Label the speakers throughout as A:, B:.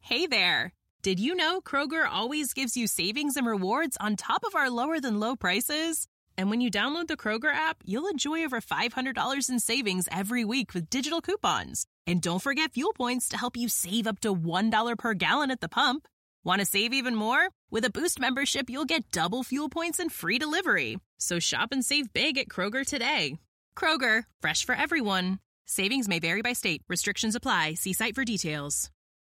A: Hey there! Did you know Kroger always gives you savings and rewards on top of our lower-than-low prices? And when you download the Kroger app, you'll enjoy over $500 in savings every week with digital coupons. And don't forget fuel points to help you save up to $1 per gallon at the pump. Want to save even more? With a Boost membership, you'll get double fuel points and free delivery. So shop and save big at Kroger today. Kroger, fresh for everyone. Savings may vary by state. Restrictions apply. See site for details.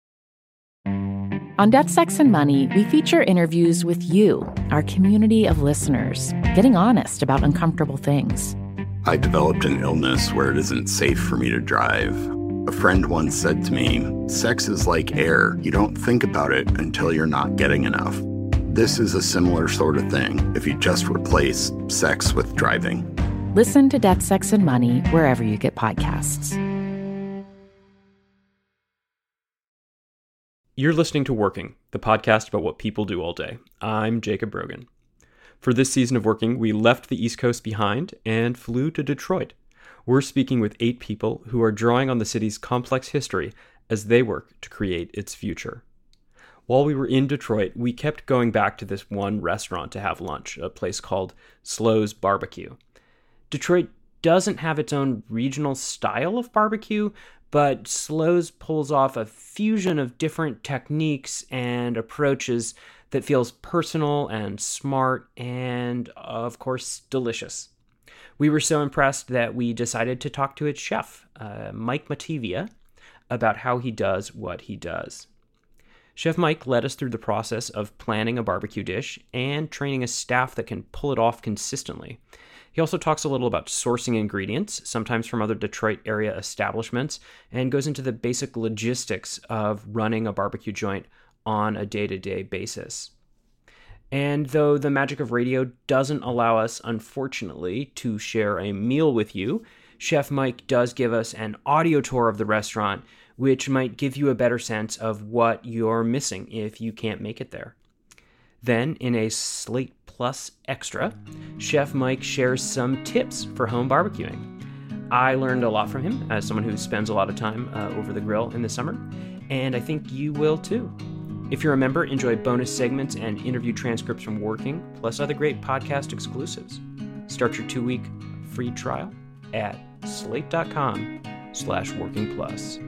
B: On Death, Sex, and Money, we feature interviews with you, our community of listeners, getting honest about uncomfortable things.
C: I developed an illness where it isn't safe for me to drive. A friend once said to me, sex is like air. You don't think about it until you're not getting enough. This is a similar sort of thing if you just replace sex with driving.
B: Listen to Death, Sex, and Money wherever you get podcasts.
D: You're listening to Working, the podcast about what people do all day. I'm Jacob Brogan. For this season of Working, we left the East Coast behind and flew to Detroit. We're speaking with 8 people who are drawing on the city's complex history as they work to create its future. While we were in Detroit, we kept going back to this one restaurant to have lunch, a place called Slo's Barbecue. Detroit doesn't have its own regional style of barbecue, but Slo's pulls off a fusion of different techniques and approaches that feels personal and smart and, of course, delicious. We were so impressed that we decided to talk to its chef, Mike Mativia, about how he does what he does. Chef Mike led us through the process of planning a barbecue dish and training a staff that can pull it off consistently. He also talks a little about sourcing ingredients, sometimes from other Detroit area establishments, and goes into the basic logistics of running a barbecue joint on a day-to-day basis. And though the magic of radio doesn't allow us, unfortunately, to share a meal with you, Chef Mike does give us an audio tour of the restaurant, which might give you a better sense of what you're missing if you can't make it there. Then, in a Slate Plus Extra, Chef Mike shares some tips for home barbecuing. I learned a lot from him as someone who spends a lot of time over the grill in the summer, and I think you will too. If you're a member, enjoy bonus segments and interview transcripts from Working, plus other great podcast exclusives. Start your 2-week free trial at slate.com/workingplus.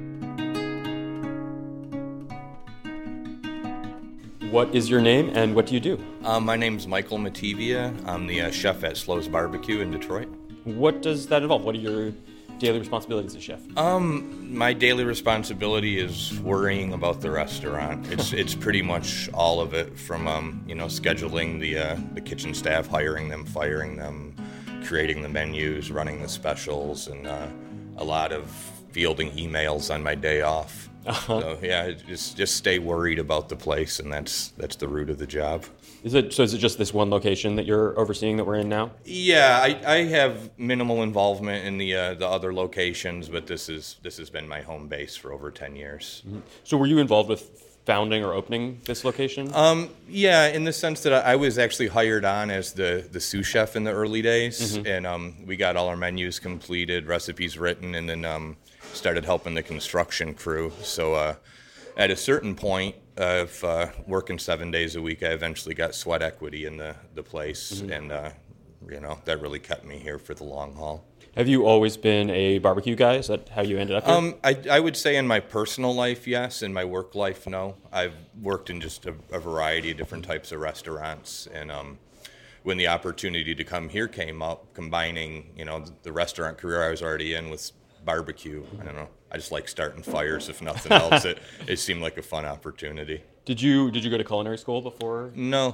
D: What is your name and what do you do?
E: My name's Michael Mativia. I'm the chef at Slo's Barbecue in Detroit.
D: What does that involve? What are your daily responsibilities as chef?
E: My daily responsibility is worrying about the restaurant. It's pretty much all of it, from scheduling the kitchen staff, hiring them, firing them, creating the menus, running the specials, and a lot of fielding emails on my day off. So yeah, just stay worried about the place, and that's the root of the job.
D: Is it just this one location that you're overseeing that we're in now?
E: Yeah, I have minimal involvement in the other locations, but this has been my home base for over 10 years.
D: Mm-hmm. So were you involved with founding or opening this location?
E: Yeah, in the sense that I was actually hired on as the sous chef in the early days, mm-hmm. and we got all our menus completed, recipes written, and then started helping the construction crew. So at a certain point of working 7 days a week, I eventually got sweat equity in the place, mm-hmm. and that really kept me here for the long haul.
D: Have you always been a barbecue guy? Is that how you ended up here?
E: I would say in my personal life, yes. In my work life, no. I've worked in just a variety of different types of restaurants, and when the opportunity to come here came up, combining the restaurant career I was already in with barbecue, I don't know. I just like starting fires, if nothing else. It seemed like a fun opportunity.
D: Did you go to culinary school before?
E: No,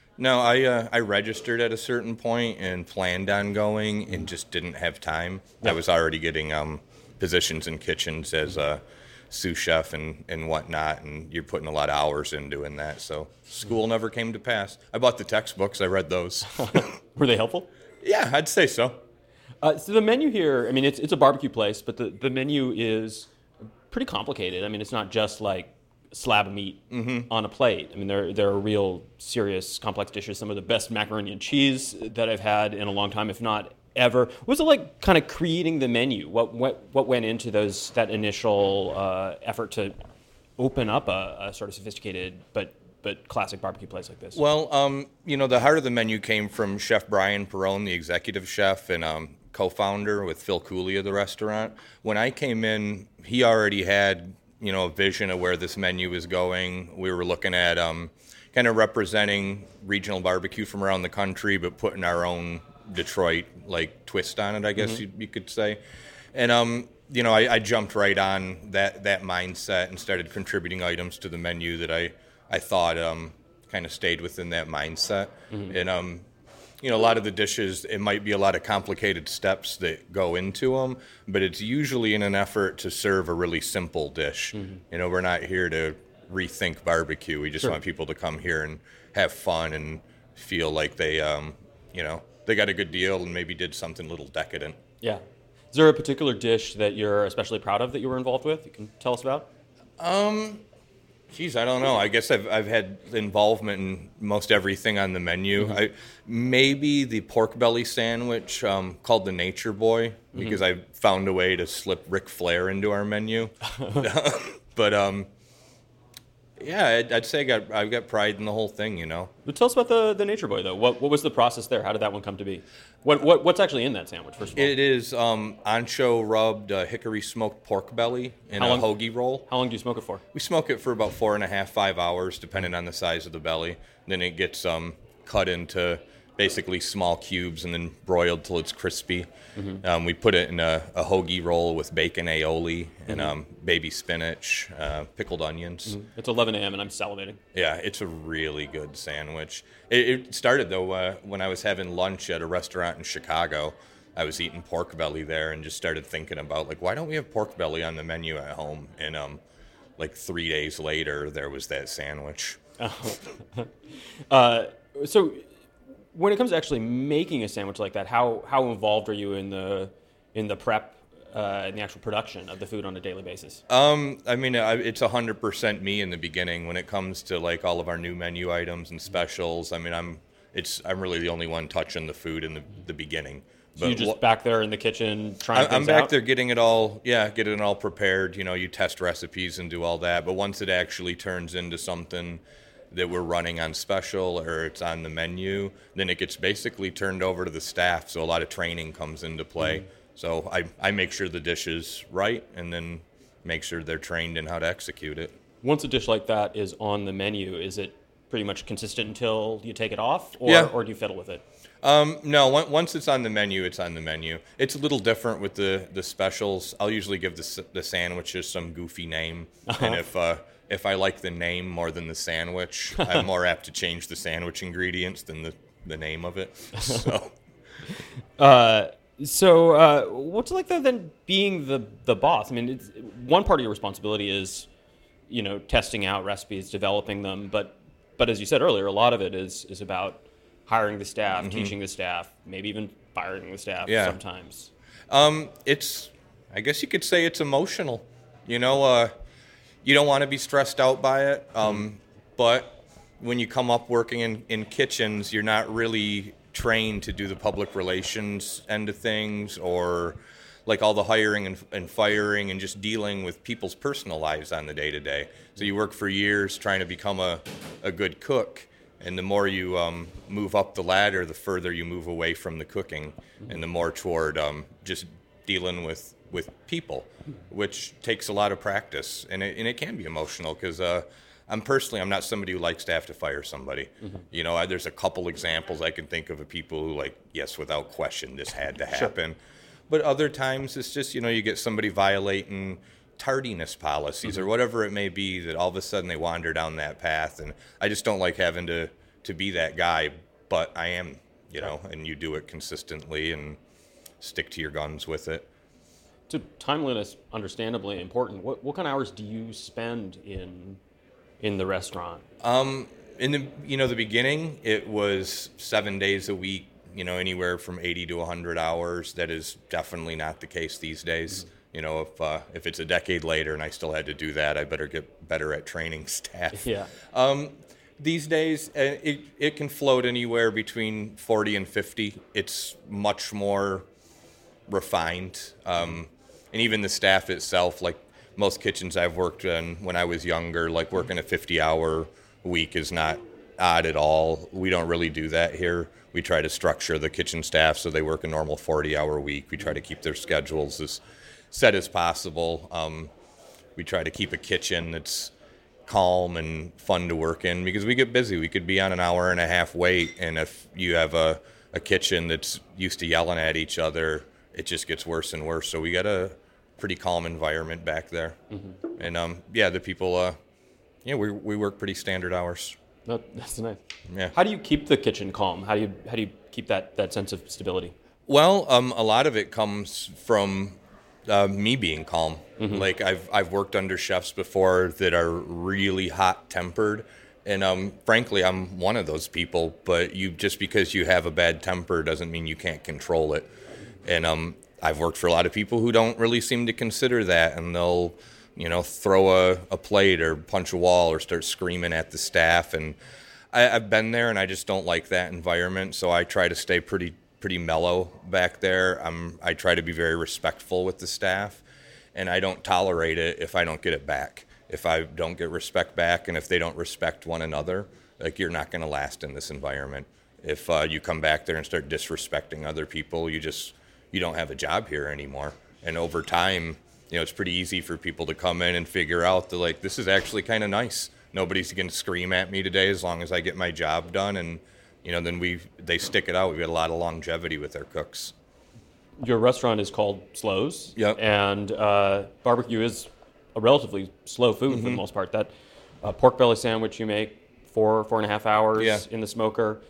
E: I registered at a certain point and planned on going and just didn't have time. Yeah. I was already getting positions in kitchens as a sous chef and whatnot, and you're putting a lot of hours in doing that. So school never came to pass. I bought the textbooks. I read those.
D: Were they helpful?
E: Yeah, I'd say so.
D: So the menu here, I mean, it's a barbecue place, but the menu is pretty complicated. I mean, it's not just like a slab of meat mm-hmm. on a plate. I mean, there are real serious complex dishes, some of the best macaroni and cheese that I've had in a long time, if not ever. What was it like kind of creating the menu? What went into that initial effort to open up a sort of sophisticated but classic barbecue place like this?
E: Well, the heart of the menu came from Chef Brian Perrone, the executive chef and co-founder with Phil Cooley of the restaurant. When I came in, he already had, a vision of where this menu was going. We were looking at kind of representing regional barbecue from around the country, but putting our own Detroit like twist on it, I guess you could say. And I jumped right on that mindset and started contributing items to the menu that I thought kind of stayed within that mindset. And a lot of the dishes, it might be a lot of complicated steps that go into them, but it's usually in an effort to serve a really simple dish. We're not here to rethink barbecue. We just want people to come here and have fun and feel like they got a good deal and maybe did something a little decadent.
D: Yeah. Is there a particular dish that you're especially proud of that you were involved with? You can tell us about?
E: I don't know. I guess I've had involvement in most everything on the menu. Maybe the pork belly sandwich called the Nature Boy, because I found a way to slip Ric Flair into our menu. But I'd say I've got pride in the whole thing,
D: But tell us about the Nature Boy, though. What was the process there? How did that one come to be? What's actually in that sandwich, first of all?
E: It is ancho rubbed hickory smoked pork belly in a hoagie roll.
D: How long do you smoke it for?
E: We smoke it for about 4.5, 5 hours, depending on the size of the belly. Then it gets cut into basically small cubes and then broiled till it's crispy. We put it in a hoagie roll with bacon aioli and baby spinach, pickled onions.
D: It's 11 a.m. and I'm salivating.
E: Yeah, it's a really good sandwich. It started, though, when I was having lunch at a restaurant in Chicago. I was eating pork belly there and just started thinking about, why don't we have pork belly on the menu at home? And 3 days later, there was that sandwich.
D: So when it comes to actually making a sandwich like that, how involved are you in the prep and the actual production of the food on a daily basis?
E: It's 100% me in the beginning when it comes to all of our new menu items and specials. I'm really the only one touching the food in the beginning.
D: So you're just back there in the kitchen trying things out?
E: I'm back there getting it all prepared. You test recipes and do all that. But once it actually turns into something that we're running on special or it's on the menu, then it gets basically turned over to the staff. So a lot of training comes into play. So I make sure the dish is right and then make sure they're trained in how to execute it.
D: Once a dish like that is on the menu, is it pretty much consistent until you take it off? Or do you fiddle with it?
E: No, once it's on the menu, it's on the menu. It's a little different with the specials. I'll usually give the sandwiches some goofy name. And if I like the name more than the sandwich, I'm more apt to change the sandwich ingredients than the name of it.
D: So, what's it like then being the boss? It's one part of your responsibility is, testing out recipes, developing them. But as you said earlier, a lot of it is about hiring the staff, teaching the staff, maybe even firing the staff sometimes.
E: I guess you could say it's emotional. You don't want to be stressed out by it, but when you come up working in kitchens, you're not really trained to do the public relations end of things or all the hiring and firing and just dealing with people's personal lives on the day-to-day. So you work for years trying to become a good cook, and the more you move up the ladder, the further you move away from the cooking and the more toward just dealing with people, which takes a lot of practice, and it can be emotional because I'm not somebody who likes to have to fire somebody. There's a couple examples I can think of people who yes, without question, this had to happen. Sure. But other times it's just, you get somebody violating tardiness policies or whatever it may be that all of a sudden they wander down that path, and I just don't like having to be that guy, but I am, and you do it consistently and stick to your guns with it.
D: So timeliness, understandably important. What kind of hours do you spend in the restaurant?
E: In the beginning, it was 7 days a week. Anywhere from 80 to 100 hours. That is definitely not the case these days. If it's a decade later and I still had to do that, I better get better at training staff.
D: Yeah.
E: These days, it can float anywhere between 40 and 50. It's much more refined. And even the staff itself, most kitchens I've worked in when I was younger, like working a 50-hour week is not odd at all. We don't really do that here. We try to structure the kitchen staff so they work a normal 40-hour week. We try to keep their schedules as set as possible. We try to keep a kitchen that's calm and fun to work in because we get busy. We could be on an hour and a half wait, and if you have a kitchen that's used to yelling at each other, it just gets worse and worse. So we got a pretty calm environment back there. And the people, we work pretty standard hours.
D: That's nice.
E: Yeah.
D: How do you keep the kitchen calm? How do you keep that sense of stability?
E: Well, a lot of it comes from me being calm. Like I've worked under chefs before that are really hot-tempered, and frankly, I'm one of those people. But just because you have a bad temper doesn't mean you can't control it. And I've worked for a lot of people who don't really seem to consider that, and they'll throw a plate or punch a wall or start screaming at the staff. And I've been there, and I just don't like that environment. So I try to stay pretty mellow back there. I try to be very respectful with the staff, and I don't tolerate it if I don't get it back. If I don't get respect back, and if they don't respect one another, like, you're not going to last in this environment. If you come back there and start disrespecting other people, you don't have a job here anymore. And over time, it's pretty easy for people to come in and figure out that, like, this is actually kind of nice. Nobody's going to scream at me today as long as I get my job done. And then they stick it out. We've got a lot of longevity with our cooks.
D: Your restaurant is called Slows.
E: Yep.
D: And barbecue is a relatively slow food for the most part. That pork belly sandwich you make 4.5 hours in the smoker.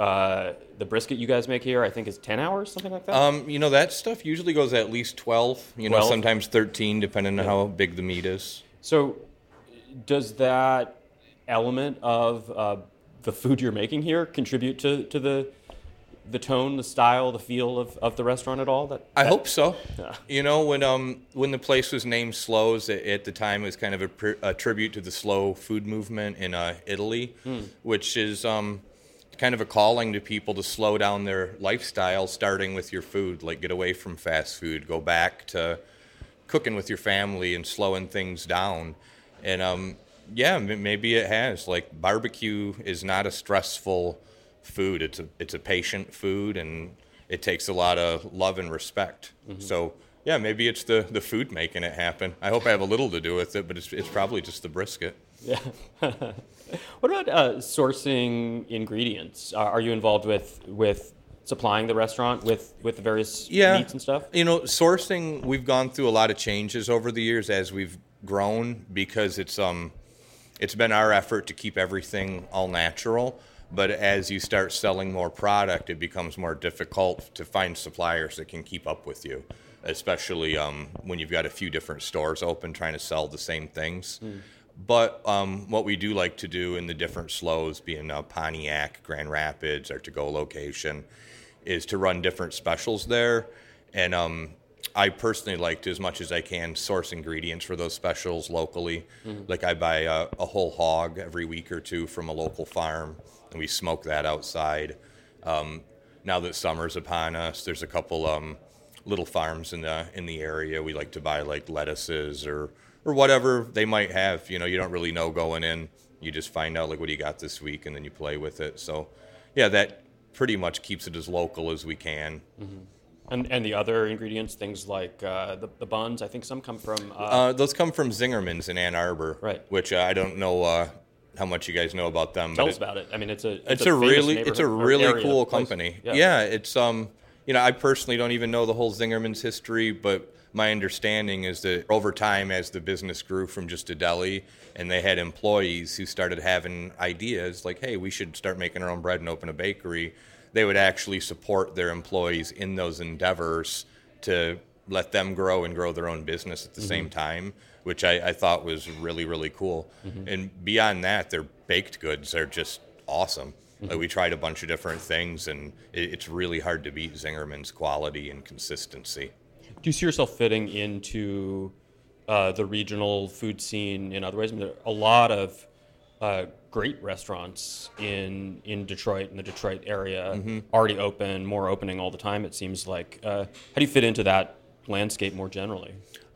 D: The brisket you guys make here, I think, is 10 hours, something like that?
E: That stuff usually goes at least 12, 12? Sometimes 13, depending on how big the meat is.
D: So does that element of the food you're making here contribute to the tone, the style, the feel of the restaurant at all?
E: I hope so. Yeah. When the place was named Slows, at the time it was kind of a tribute to the slow food movement in Italy, which is kind of a calling to people to slow down their lifestyle, starting with your food, like get away from fast food, go back to cooking with your family and slowing things down. And maybe it has. Like, barbecue is not a stressful food. It's a patient food, and it takes a lot of love and respect. So maybe it's the food making it happen. I hope I have a little to do with it, but it's probably just the brisket.
D: Yeah. What about sourcing ingredients? Are you involved with supplying the restaurant with the various meats and stuff?
E: Sourcing, we've gone through a lot of changes over the years as we've grown, because it's been our effort to keep everything all natural. But as you start selling more product, it becomes more difficult to find suppliers that can keep up with you, especially when you've got a few different stores open trying to sell the same things. But what we do like to do in the different Slows, being Pontiac, Grand Rapids, our to-go location, is to run different specials there. And I personally like to, as much as I can, source ingredients for those specials locally. Like, I buy a whole hog every week or two from a local farm, and we smoke that outside. Now that summer's upon us, there's a couple little farms in the area. We like to buy, like, lettuces or whatever they might have. You don't really know going in. You just find out, like, what do you got this week, and then you play with it. So, that pretty much keeps it as local as we can.
D: And the other ingredients, things like the buns, I think some come from...
E: those come from Zingerman's in Ann Arbor,
D: right?
E: Which I don't know how much you guys know about them.
D: Tell us about it. I mean, it's a
E: really cool company.
D: Yeah,
E: it's I personally don't even know the whole Zingerman's history, but my understanding is that over time, as the business grew from just a deli, and they had employees who started having ideas like, hey, we should start making our own bread and open a bakery, they would actually support their employees in those endeavors to let them grow and grow their own business at the same time, which I thought was really, really cool. And beyond that, their baked goods are just awesome. Like, we tried a bunch of different things, and it's really hard to beat Zingerman's quality and consistency.
D: Do you see yourself fitting into the regional food scene in other ways? I mean, there are a lot of great restaurants in Detroit, in the Detroit area, already open, more opening all the time, it seems like. How do you fit into that landscape more generally?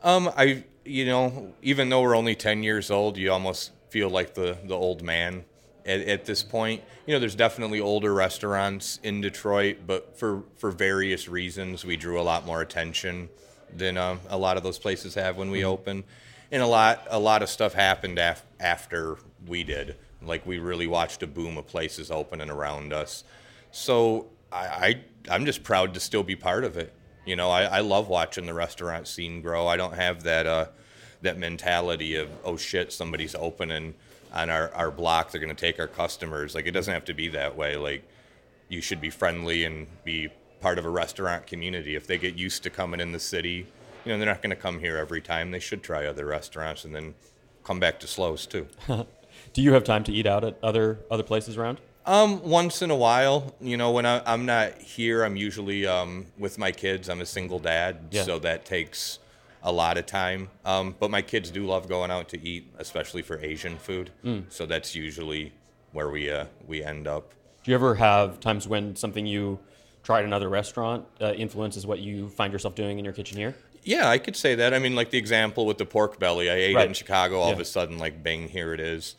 E: Even though we're only 10 years old, you almost feel like the old man at this point. There's definitely older restaurants in Detroit, but for various reasons, we drew a lot more attention than a lot of those places have when we opened. And a lot of stuff happened after we did. Like, we really watched a boom of places opening around us. So I'm just proud to still be part of it. I love watching the restaurant scene grow. I don't have that mentality of, oh shit, somebody's opening on our block, they're going to take our customers. Like, it doesn't have to be that way. Like, you should be friendly and be part of a restaurant community. If they get used to coming in the city, they're not going to come here every time. They should try other restaurants and then come back to Slows too.
D: Do you have time to eat out at other places around?
E: Once in a while. When I'm not here, I'm usually with my kids. I'm a single dad, so that takes a lot of time. But my kids do love going out to eat, especially for Asian food. So that's usually where we end up.
D: Do you ever have times when something you tried at another restaurant influences what you find yourself doing in your kitchen here?
E: Yeah, I could say that. I mean, like the example with the pork belly, I ate it in Chicago. All of a sudden, like, bang, here it is.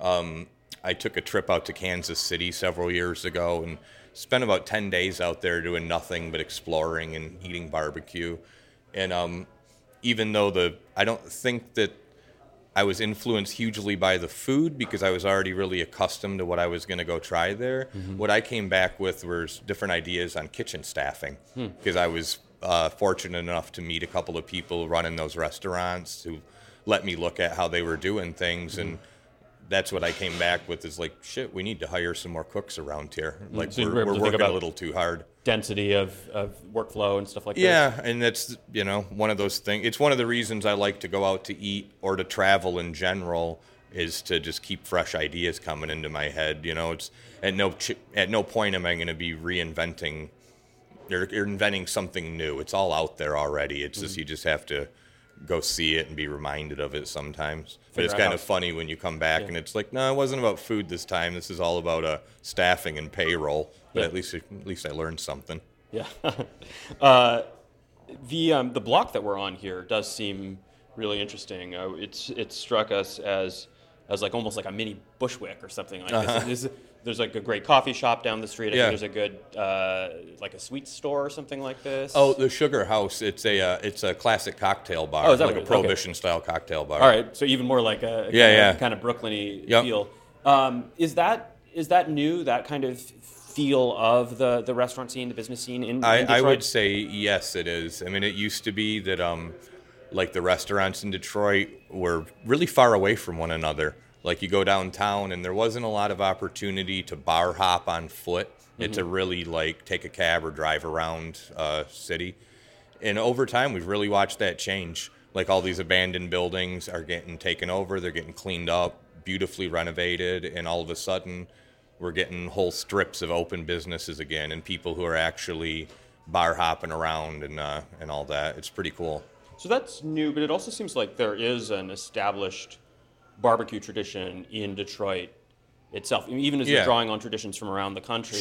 E: I took a trip out to Kansas City several years ago and spent about 10 days out there doing nothing but exploring and eating barbecue. And even though I don't think that I was influenced hugely by the food because I was already really accustomed to what I was going to go try there, what I came back with was different ideas on kitchen staffing because I was fortunate enough to meet a couple of people running those restaurants who let me look at how they were doing things, and that's what I came back with is like, shit, we need to hire some more cooks around here. Like,
D: so
E: we're working a little too hard.
D: Density of workflow and stuff like that.
E: Yeah, and that's, one of those things. It's one of the reasons I like to go out to eat or to travel in general is to just keep fresh ideas coming into my head. It's at no point am I going to be reinventing or inventing something new. It's all out there already. It's just you just have to go see it and be reminded of it sometimes. But it's kind of funny when you come back and it's like, no, it wasn't about food this time. This is all about staffing and payroll. But at least I learned something.
D: Yeah. The block that we're on here does seem really interesting. It struck us as like almost like a mini Bushwick or something like this. There's like a great coffee shop down the street. I think there's a good like a sweet store or something like this.
E: Oh, the Sugar House. It's a classic cocktail bar.
D: Oh, is that
E: like a prohibition style cocktail bar.
D: All right, so even more like a kind of Brooklyn-y feel. Is that new? That kind of feel of the restaurant scene, the business scene in Detroit?
E: I would say yes, it is. I mean, it used to be that like the restaurants in Detroit were really far away from one another. Like, you go downtown and there wasn't a lot of opportunity to bar hop on foot and to really like take a cab or drive around city. And over time, we've really watched that change. Like, all these abandoned buildings are getting taken over. They're getting cleaned up, beautifully renovated. And all of a sudden, we're getting whole strips of open businesses again and people who are actually bar hopping around and all that. It's pretty cool.
D: So that's new, but it also seems like there is an established barbecue tradition in Detroit itself, even as you're drawing on traditions from around the country.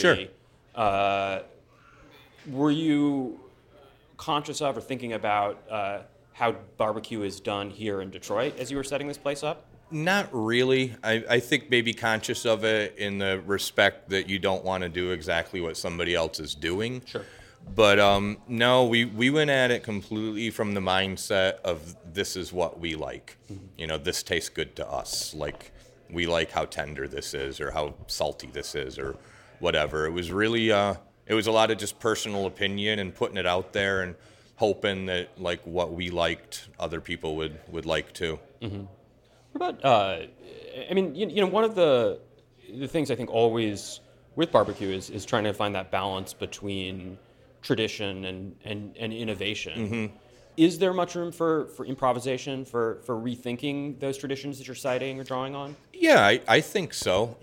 E: Sure.
D: Were you conscious of or thinking about how barbecue is done here in Detroit as you were setting this place up?
E: Not really. I think maybe conscious of it in the respect that you don't want to do exactly what somebody else is doing.
D: Sure.
E: But no, we went at it completely from the mindset of this is what we like. This tastes good to us. Like, we like how tender this is or how salty this is or whatever. It was really, it was a lot of just personal opinion and putting it out there and hoping that like what we liked, other people would like too.
D: Mm-hmm. What about, I mean, one of the things I think always with barbecue is trying to find that balance between tradition and innovation. Mm-hmm. Is there much room for improvisation, for rethinking those traditions that you're citing or drawing on?
E: Yeah, I think so.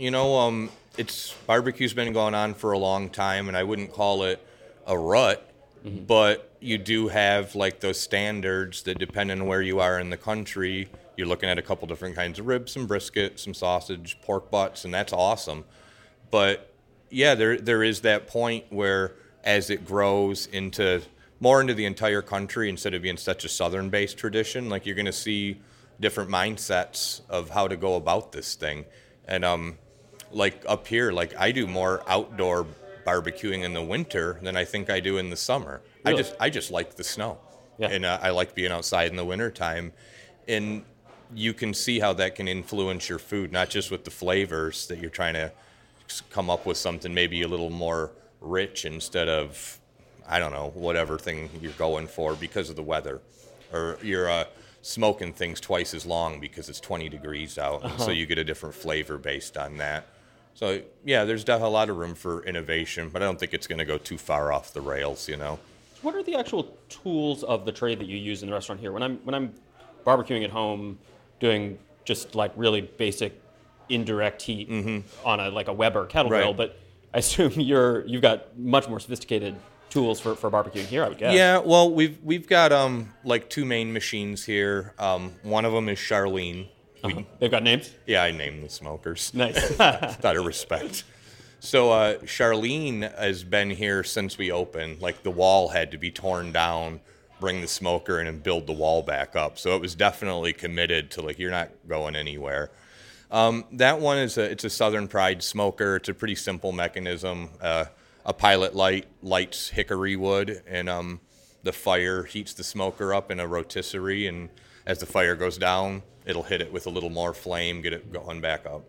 E: Barbecue's been going on for a long time, and I wouldn't call it a rut, but you do have like those standards that depending on where you are in the country, you're looking at a couple different kinds of ribs, some brisket, some sausage, pork butts, and that's awesome. But yeah, there is that point where as it grows into more into the entire country instead of being such a southern-based tradition. Like, you're going to see different mindsets of how to go about this thing. And like up here, like I do more outdoor barbecuing in the winter than I think I do in the summer. Really? I just like the snow. Yeah. And I like being outside in the wintertime. And you can see how that can influence your food, not just with the flavors that you're trying to come up with something maybe a little more rich instead of, I don't know, whatever thing you're going for because of the weather. Or you're smoking things twice as long because it's 20 degrees out, and so you get a different flavor based on that. So, yeah, there's definitely a lot of room for innovation, but I don't think it's going to go too far off the rails, you know.
D: What are the actual tools of the trade that you use in the restaurant here? When I'm barbecuing at home, doing just like really basic indirect heat on a Weber kettle grill, but I assume you've got much more sophisticated tools for barbecuing here, I would guess.
E: Yeah, well, we've got like two main machines here. One of them is Charlene.
D: They've got names?
E: Yeah, I named the smokers.
D: Nice.
E: Out of respect. So Charlene has been here since we opened. Like, the wall had to be torn down, bring the smoker in, and build the wall back up. So it was definitely committed to, like, you're not going anywhere. That one is it's a Southern Pride smoker. It's a pretty simple mechanism. A pilot light lights hickory wood, and the fire heats the smoker up in a rotisserie, and as the fire goes down, it'll hit it with a little more flame, get it going back up.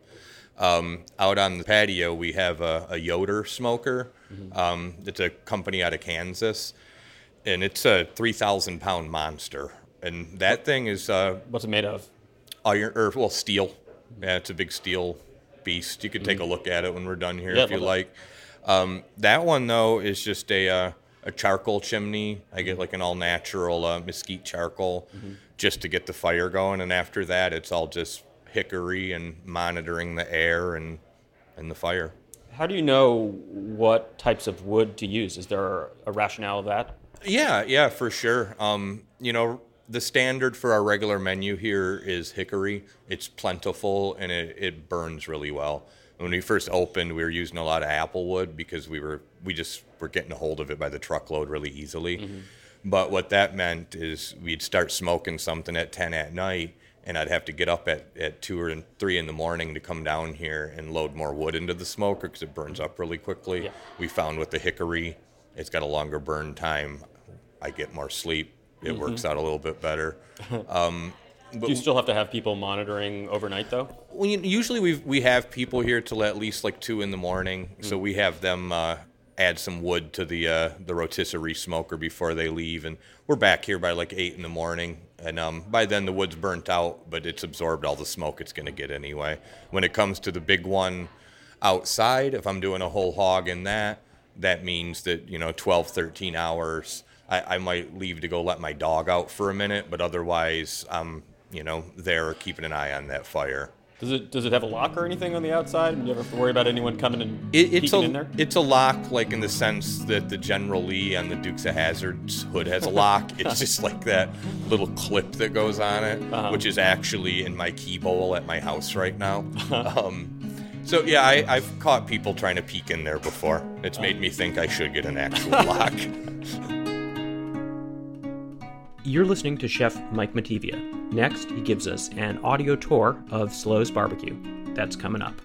E: Out on the patio, we have a Yoder smoker. It's a company out of Kansas, and it's a 3,000-pound monster. And that thing is...
D: what's it made of?
E: Iron, steel. Yeah, it's a big steel beast. You could take a look at it when we're done here if you like. That one, though, is just a charcoal chimney. I get like an all-natural mesquite charcoal just to get the fire going, and after that, it's all just hickory and monitoring the air and the fire.
D: How do you know what types of wood to use? Is there a rationale of that?
E: Yeah, for sure. The standard for our regular menu here is hickory. It's plentiful, and it burns really well. When we first opened, we were using a lot of apple wood because we just were getting a hold of it by the truckload really easily. But what that meant is we'd start smoking something at 10 at night, and I'd have to get up at 2 or 3 in the morning to come down here and load more wood into the smoker because it burns up really quickly. Yeah. We found with the hickory, it's got a longer burn time. I get more sleep. It works out a little bit better.
D: Do you still have to have people monitoring overnight, though?
E: Well, usually we have people here till at least like 2 in the morning, so we have them add some wood to the rotisserie smoker before they leave, and we're back here by like 8 in the morning, and by then the wood's burnt out, but it's absorbed all the smoke it's going to get anyway. When it comes to the big one outside, if I'm doing a whole hog in that means that 12, 13 hours. I might leave to go let my dog out for a minute, but otherwise I'm there keeping an eye on that fire.
D: Does it have a lock or anything on the outside? Do you ever have to worry about anyone coming and peeking in there?
E: It's a lock, like in the sense that the General Lee on the Dukes of Hazzard's hood has a lock. It's just like that little clip that goes on it, which is actually in my key bowl at my house right now. So yeah, I've caught people trying to peek in there before. It's made me think I should get an actual lock.
D: You're listening to Chef Mike Mativia. Next, he gives us an audio tour of Slo's Barbecue. That's coming up.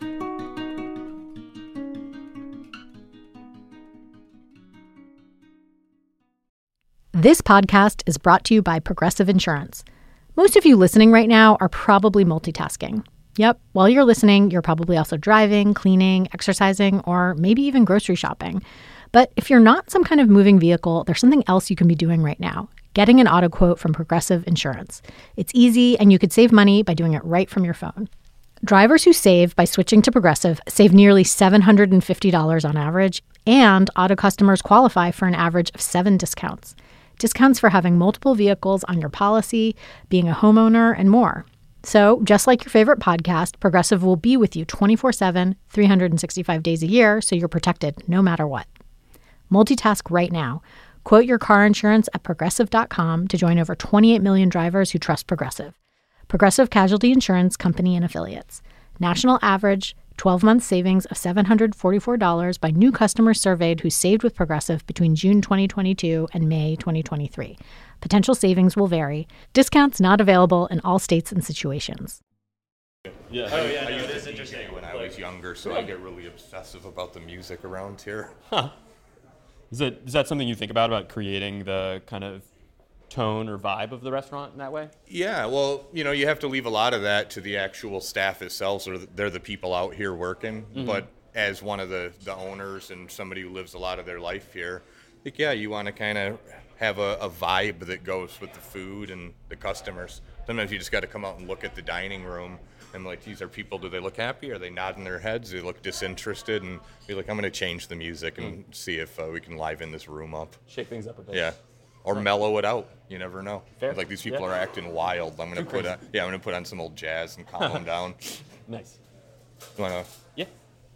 F: This podcast is brought to you by Progressive Insurance. Most of you listening right now are probably multitasking. Yep, while you're listening, you're probably also driving, cleaning, exercising, or maybe even grocery shopping. But if you're not some kind of moving vehicle, there's something else you can be doing right now. Getting an auto quote from Progressive Insurance. It's easy, and you could save money by doing it right from your phone. Drivers who save by switching to Progressive save nearly $750 on average, and auto customers qualify for an average of 7 discounts. Discounts for having multiple vehicles on your policy, being a homeowner, and more. So, just like your favorite podcast, Progressive will be with you 24/7, 365 days a year, so you're protected no matter what. Multitask right now. Quote your car insurance at Progressive.com to join over 28 million drivers who trust Progressive. Progressive Casualty Insurance Company and Affiliates. National average. 12-month savings of $744 by new customers surveyed who saved with Progressive between June 2022 and May 2023. Potential savings will vary. Discounts not available in all states and situations.
E: Yeah. I used to DJ when I was younger, so I get really obsessive about the music around here.
D: Huh. Is that something you think about creating the kind of tone or vibe of the restaurant in that way?
E: Yeah, well, you have to leave a lot of that to the actual staff itself, or they're the people out here working. Mm-hmm. But as one of the owners and somebody who lives a lot of their life here, you want to kind of have a vibe that goes with the food and the customers. Sometimes you just got to come out and look at the dining room and these are people, do they look happy? Are they nodding their heads? Do they look disinterested? And be like, I'm going to change the music and see if we can liven this room up.
D: Shake things up a bit.
E: Yeah. Or mellow it out. You never know.
D: Fair.
E: These people are acting wild. I'm going to put on some old jazz and calm them down.
D: Nice.
E: You want to?
D: Yeah.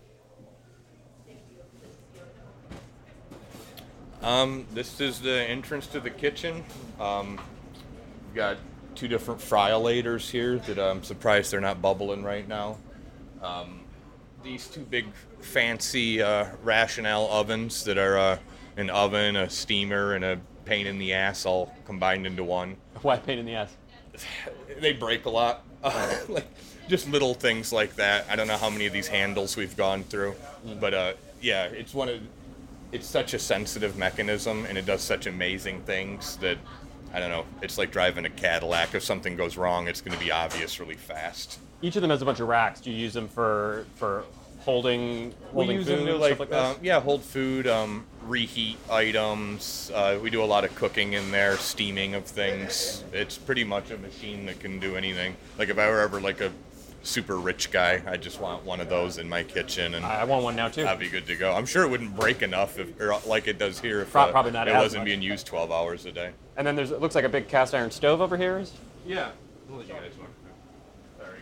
E: This is the entrance to the kitchen. We've got 2 different fryolators here that I'm surprised they're not bubbling right now. These 2 big fancy Rationale ovens that are an oven, a steamer, and a pain in the ass all combined into one.
D: Why pain in the ass?
E: They break a lot. Just little things like that. I don't know how many of these handles we've gone through, but it's such a sensitive mechanism, and it does such amazing things that, I don't know, it's like driving a Cadillac. If something goes wrong, it's going to be obvious really fast.
D: Each of them has a bunch of racks. Do you use them for holding
E: we use
D: food,
E: them to
D: stuff like that?
E: Hold food, reheat items. We do a lot of cooking in there, steaming of things. It's pretty much a machine that can do anything. If I were ever a super rich guy, I just want one of those in my kitchen, and
D: I want one now too.
E: I'd be good to go. I'm sure it wouldn't break enough like it does here if
D: probably not
E: it
D: as
E: wasn't
D: much.
E: being used 12 hours a day.
D: And then it looks like a big cast iron stove over here.
E: Yeah. I'll let you guys work. Sorry,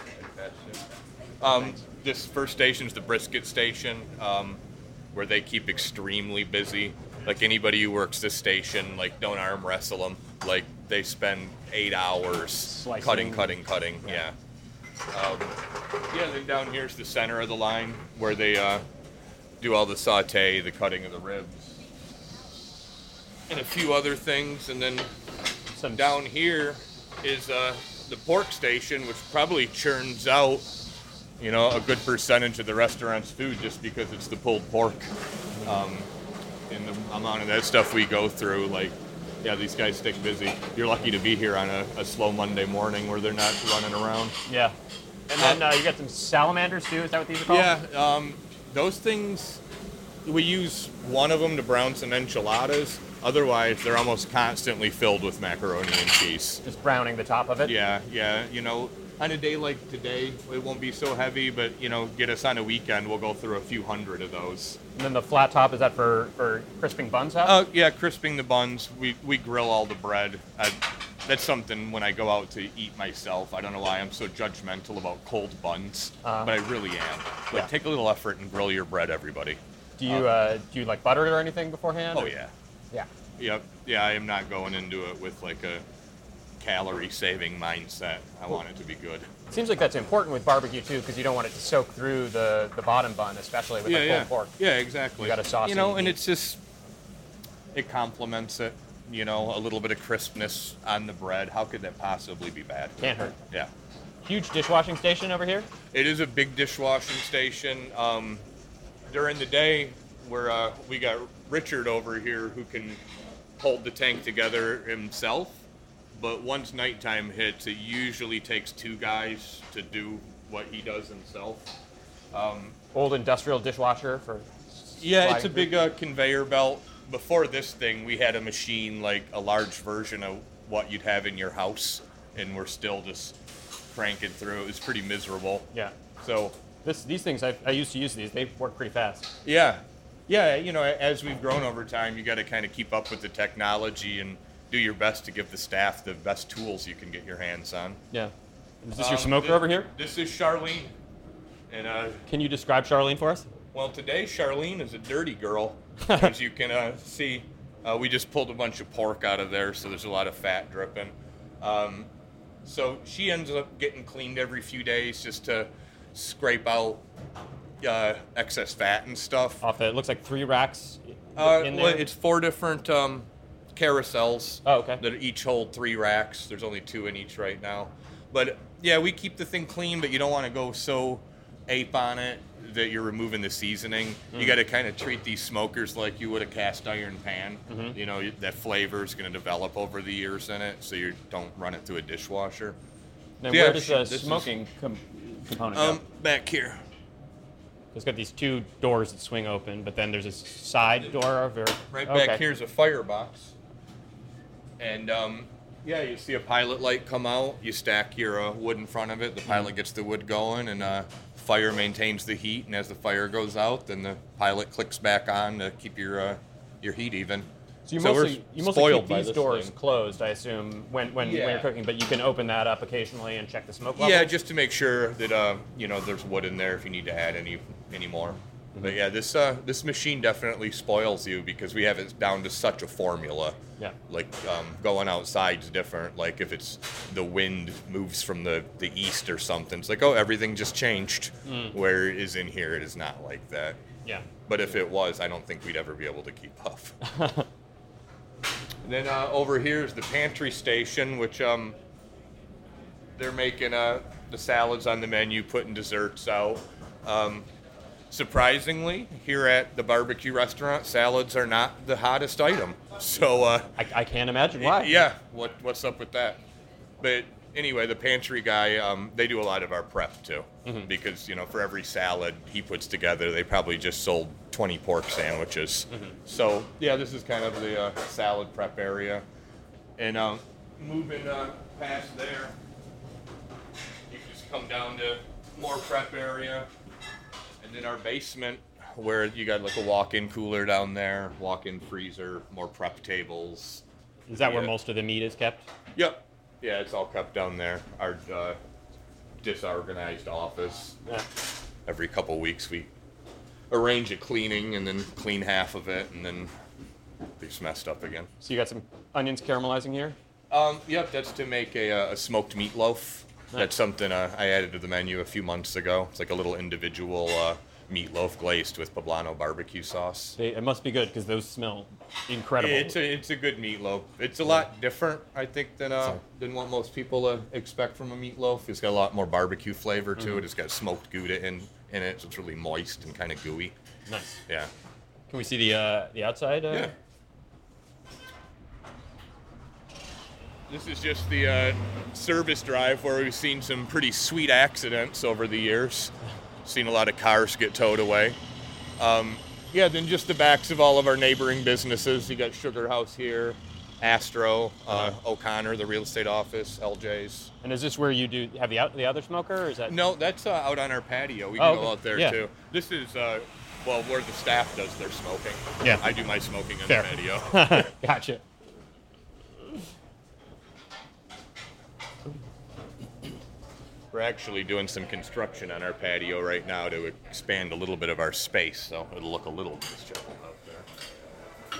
E: guys. This first station is the brisket station, where they keep extremely busy. Anybody who works this station, don't arm wrestle them. They spend 8 hours
D: slicing.
E: cutting. Yeah. Then down here's the center of the line where they do all the saute, the cutting of the ribs, and a few other things. And then down here is the pork station, which probably churns out, a good percentage of the restaurant's food just because it's the pulled pork. And the amount of that stuff we go through, these guys stick busy. You're lucky to be here on a slow Monday morning where they're not running around.
D: Yeah. And then you got some salamanders too, is that what these are called?
E: Yeah, those things, we use one of them to brown some enchiladas. Otherwise, they're almost constantly filled with macaroni and cheese.
D: Just browning the top of it?
E: Yeah. On a day like today, it won't be so heavy, but, get us on a weekend, we'll go through a few hundred of those.
D: And then the flat top, is that for crisping buns up?
E: Oh, yeah, crisping the buns. We grill all the bread. That's something when I go out to eat myself. I don't know why I'm so judgmental about cold buns, but I really am. Take a little effort and grill your bread, everybody.
D: Do you like butter it or anything beforehand?
E: Oh, yeah.
D: Yeah.
E: Yep. Yeah, I am not going into it with a calorie-saving mindset. I want it to be good.
D: It seems like that's important with barbecue, too, because you don't want it to soak through the bottom bun, especially with pulled pork.
E: Yeah, exactly.
D: You got a sauce.
E: And it's just, it complements it. A little bit of crispness on the bread. How could that possibly be bad?
D: Can't hurt.
E: Yeah.
D: Huge dishwashing station over here?
E: It is a big dishwashing station. During the day, we got Richard over here who can hold the tank together himself. But once nighttime hits, it usually takes 2 guys to do what he does himself.
D: Old industrial dishwasher for...
E: Yeah, it's a big conveyor belt. Before this thing, we had a machine like a large version of what you'd have in your house, and we're still just cranking through. It was pretty miserable.
D: Yeah.
E: So
D: these things, I used to use these. They work pretty fast.
E: Yeah. As we've grown over time, you got to kind of keep up with the technology and do your best to give the staff the best tools you can get your hands on.
D: Yeah. Is this your smoker over here?
E: This is Charlene. And
D: can you describe Charlene for us?
E: Well, today Charlene is a dirty girl, as you can see. We just pulled a bunch of pork out of there, so there's a lot of fat dripping. So she ends up getting cleaned every few days just to scrape out excess fat and stuff.
D: Off it looks like 3 racks in there.
E: Well, it's 4 different carousels.
D: Oh, okay.
E: That each hold 3 racks. There's only 2 in each right now. But yeah, we keep the thing clean, but you don't want to go so ape on it that you're removing the seasoning. You got to kind of treat these smokers like you would a cast iron pan. You know, that flavor is going to develop over the years in it, so you don't run it through a dishwasher.
D: Now,
E: Yeah,
D: where does the
E: this
D: smoking component go?
E: Back here.
D: It's got these 2 doors that swing open, but then there's a side door over.
E: Right
D: Okay.
E: back here's a firebox. And yeah, you see a pilot light come out. You stack your wood in front of it. The pilot gets the wood going, and fire maintains the heat. And as the fire goes out, then the pilot clicks back on to keep your heat even.
D: So you
E: we're
D: mostly
E: spoiled
D: keep
E: by
D: these
E: this
D: doors
E: thing.
D: closed, I assume, when
E: Yeah.
D: you're cooking, but you can open that up occasionally and check the smoke level?
E: Yeah, just to make sure that you know, there's wood in there if you need to add any more. But yeah, this machine definitely spoils you because we have it down to such a formula.
D: Yeah.
E: Like going outside's different. Like if it's the wind moves from the east or something, it's like, oh, everything just changed. Where it is in here, it is not like that.
D: Yeah.
E: But if it was, I don't think we'd ever be able to keep up. And then over here is the pantry station, which they're making the salads on the menu, putting desserts out. Surprisingly, here at the barbecue restaurant, salads are not the hottest item. So
D: I can't imagine why.
E: yeah, what's up with that? But anyway, the pantry guy, they do a lot of our prep too, because, you know, for every salad he puts together, they probably just sold 20 pork sandwiches. So yeah, this is kind of the salad prep area. And moving past there, you can just come down to more prep area, and then our basement, where you got like a walk-in cooler down there, walk-in freezer, more prep tables.
D: Is that where
E: Yeah.
D: most of the meat is kept?
E: Yep. Yeah, it's all kept down there. Our disorganized office.
D: Yeah.
E: Every couple weeks we arrange a cleaning and then clean half of it, and then it's messed up again.
D: So you got some onions caramelizing here?
E: Yep, that's to make a smoked meatloaf. That's something I added to the menu a few months ago. It's like a little individual meatloaf glazed with poblano barbecue sauce.
D: It must be good because those smell incredible.
E: It's a good meatloaf. It's a lot different, I think, than what most people expect from a meatloaf. It's got a lot more barbecue flavor to it. It's got smoked Gouda in it, so it's really moist and kind of gooey.
D: Nice.
E: Yeah.
D: Can we see the outside?
E: Yeah. This is just the service drive where we've seen some pretty sweet accidents over the years. Seen a lot of cars get towed away. Yeah, then just the backs of all of our neighboring businesses. You got Sugar House here, Astro, O'Connor, the real estate office, LJ's.
D: And is this where you have the other smoker, or is that?
E: No, that's out on our patio. We can go out there
D: Yeah.
E: too. This is where the staff does their smoking.
D: Yeah.
E: I do my smoking on
D: Fair.
E: the patio.
D: Gotcha.
E: We're actually doing some construction on our patio right now to expand a little bit of our space, so it'll look a little disheveled out there.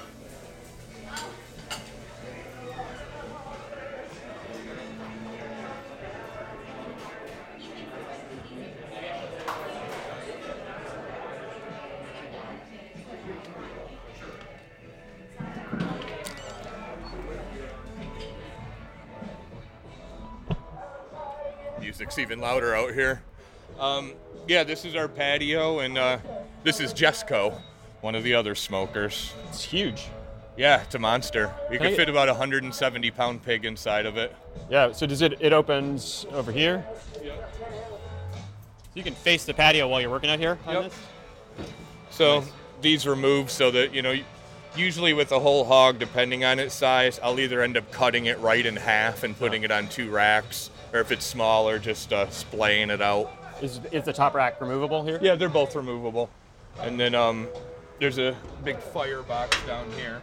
E: Music's even louder out here. Yeah, this is our patio, and this is Jesco, one of the other smokers.
D: It's huge.
E: Yeah, it's a monster. You
D: Can
E: can
D: I-
E: fit about a 170-pound pig inside of it.
D: Yeah. So does it opens over here?
E: Yep.
D: So you can face the patio while you're working out here on
E: Yep.
D: this?
E: So these remove so that, you know, usually with a whole hog, depending on its size, I'll either end up cutting it right in half and putting it on 2 racks, or if it's smaller, just splaying it out.
D: Is the top rack removable here?
E: Yeah, they're both removable. And then there's a big firebox down here.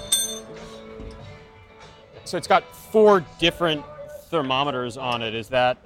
D: So it's got 4 different thermometers on it. Is that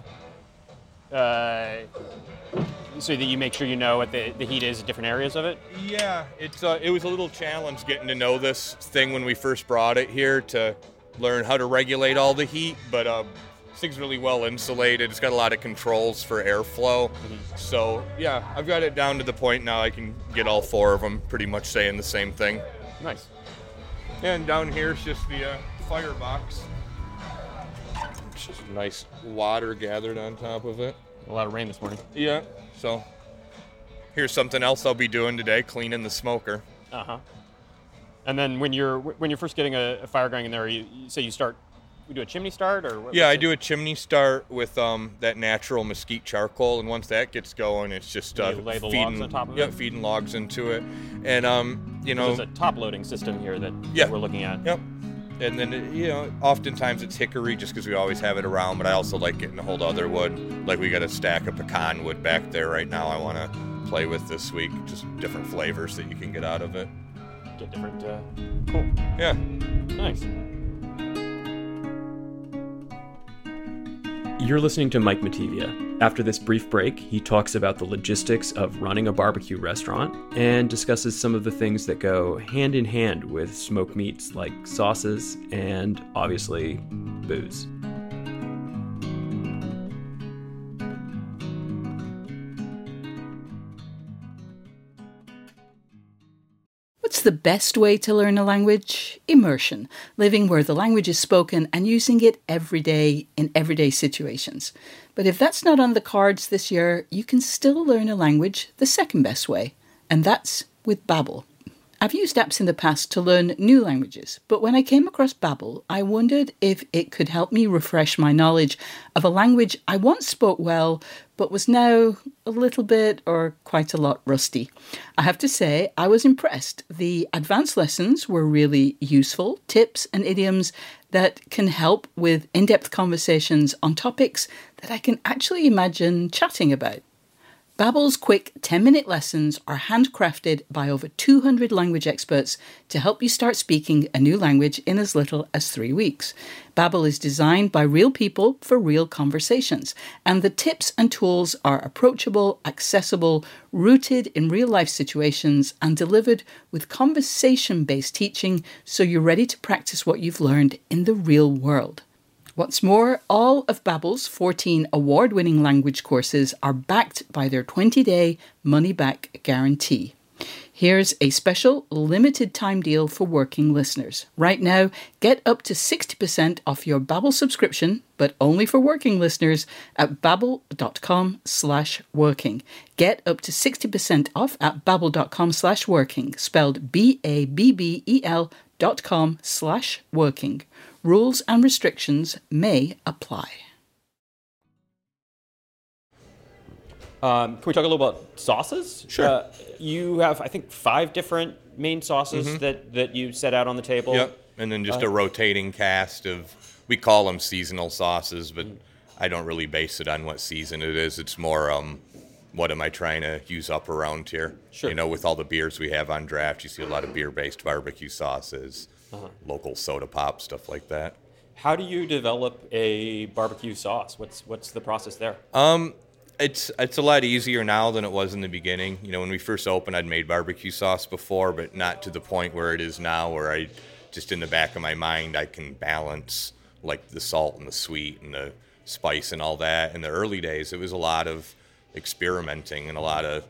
D: so that you make sure you know what the heat is at different areas of it?
E: Yeah, it was a little challenge getting to know this thing when we first brought it here to learn how to regulate all the heat, but This thing's really well insulated. It's got a lot of controls for airflow. So, yeah, I've got it down to the point now I can get all 4 of them pretty much saying the same thing.
D: Nice.
E: And down here is just the firebox. It's just nice water gathered on top of it.
D: A lot of rain this morning.
E: Yeah, so here's something else I'll be doing today, cleaning the smoker.
D: Uh-huh. And then when you're first getting a fire going in there, you say you do a chimney start, or what?
E: Yeah, I do a chimney start with that natural mesquite charcoal, and once that gets going, it's just
D: you lay the logs on top of it?
E: Yeah, feeding logs into it, and
D: there's a top loading system here that we're looking at.
E: Yep. And then oftentimes it's hickory just because we always have it around, but I also like getting a hold of other wood. Like we got a stack of pecan wood back there right now I want to play with this week, just different flavors that you can get out of it.
D: Get different, cool.
E: Yeah.
D: Nice. You're listening to Mike Mativia. After this brief break, he talks about the logistics of running a barbecue restaurant and discusses some of the things that go hand in hand with smoked meats like sauces and, obviously, booze.
G: What's the best way to learn a language? Immersion, living where the language is spoken and using it every day in everyday situations. But if that's not on the cards this year, you can still learn a language the second best way, and that's with Babbel. I've used apps in the past to learn new languages, but when I came across Babbel, I wondered if it could help me refresh my knowledge of a language I once spoke well, but was now a little bit or quite a lot rusty. I have to say, I was impressed. The advanced lessons were really useful, tips and idioms that can help with in-depth conversations on topics that I can actually imagine chatting about. Babbel's quick 10-minute lessons are handcrafted by over 200 language experts to help you start speaking a new language in as little as 3 weeks. Babbel is designed by real people for real conversations, and the tips and tools are approachable, accessible, rooted in real-life situations, and delivered with conversation-based teaching so you're ready to practice what you've learned in the real world. What's more, all of Babbel's 14 award-winning language courses are backed by their 20-day money-back guarantee. Here's a special limited-time deal for working listeners. Right now, get up to 60% off your Babbel subscription, but only for working listeners at babbel.com/working. Get up to 60% off at babbel.com/working, spelled BABBEL.com/working. Rules and restrictions may apply.
D: Can we talk a little about sauces?
E: Sure.
D: You have, I think, 5 different main sauces that you set out on the table.
E: Yep. And then just a rotating cast of, we call them seasonal sauces, but I don't really base it on what season it is. It's more, what am I trying to use up around here?
D: Sure.
E: With all the beers we have on draft, you see a lot of beer-based barbecue sauces, local soda pop, stuff like that.
D: How do you develop a barbecue sauce? What's the process there?
E: It's a lot easier now than it was in the beginning. When we first opened, I'd made barbecue sauce before, but not to the point where it is now, where I just in the back of my mind, I can balance like the salt and the sweet and the spice and all that. In the early days, it was a lot of experimenting and a lot of